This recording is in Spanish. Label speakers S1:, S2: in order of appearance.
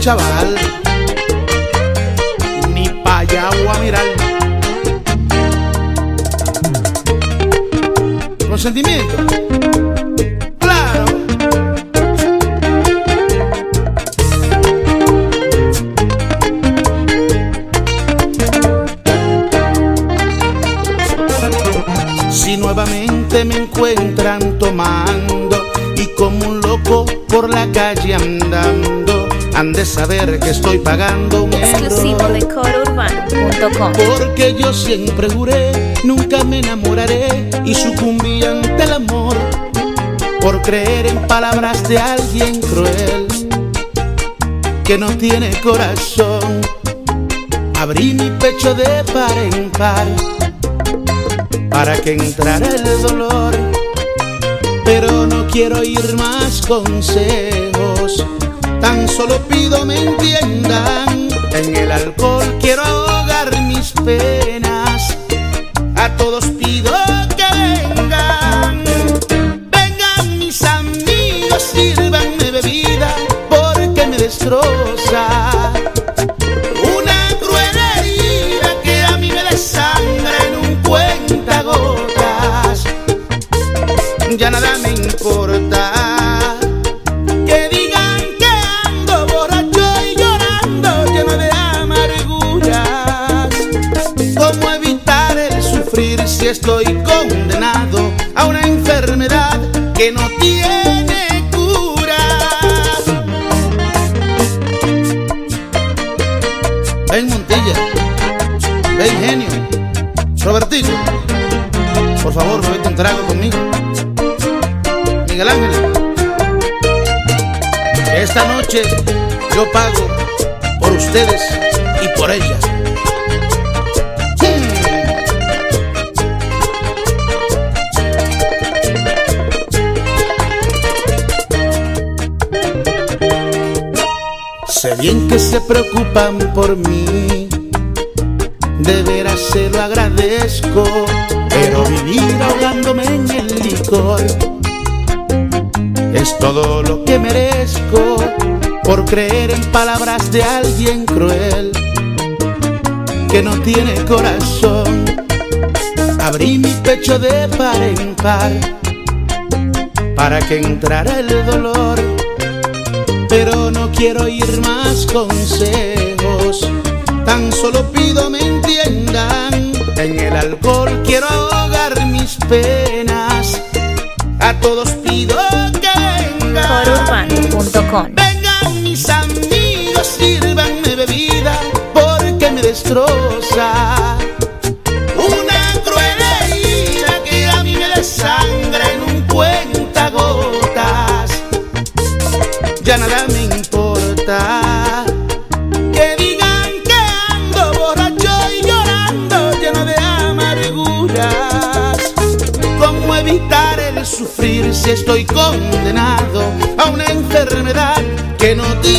S1: chaval, ni pa' allá voy a mirar. Con sentimiento, claro. Si nuevamente me encuentran tomando y como un loco por la calle andando, han de saber que estoy pagando un
S2: exclusivo
S1: error.
S2: de corourbano.com.
S1: Porque yo siempre juré, nunca me enamoraré y sucumbí ante el amor por creer en palabras de alguien cruel que no tiene corazón. Abrí mi pecho de par en par para que entrara el dolor, pero no quiero oír más consejos, tan solo pido me entiendan. En el alcohol quiero ahogar mis penas, a todos pido que vengan. Vengan mis amigos, sírvanme bebida, porque me destroza una cruel herida que a mí me desangra en un cuentagotas. Ya nada me importa que digan que ando borracho y llorando, lleno de amarguras. ¿Cómo evitar el sufrir si estoy condenado a una enfermedad que no tiene cura? Ven Montilla, ven Genio, Robertico, por favor, bebete un trago conmigo. Miguel Ángel, esta noche yo pago por ustedes y por ellas. Sé bien que se preocupan por mí, de veras se lo agradezco, pero vivir ahogándome en el licor es todo lo que merezco por creer en palabras de alguien cruel que no tiene corazón. Abrí mi pecho de par en par para que entrara el dolor, pero no quiero oír más consejos, tan solo pido me entiendan. En el alcohol quiero ahogar mis penas, a todos pido que vengan.
S2: corourbano.com.
S1: Vengan mis amigos, sírvanme bebida, porque me destroza una cruel herida que a mí me desangra en un cuentagotas. Ya nada me importa que digan que ando borracho y llorando, lleno de amarguras. ¿Cómo evitar el sufrir si estoy condenado a una enfermedad que no tiene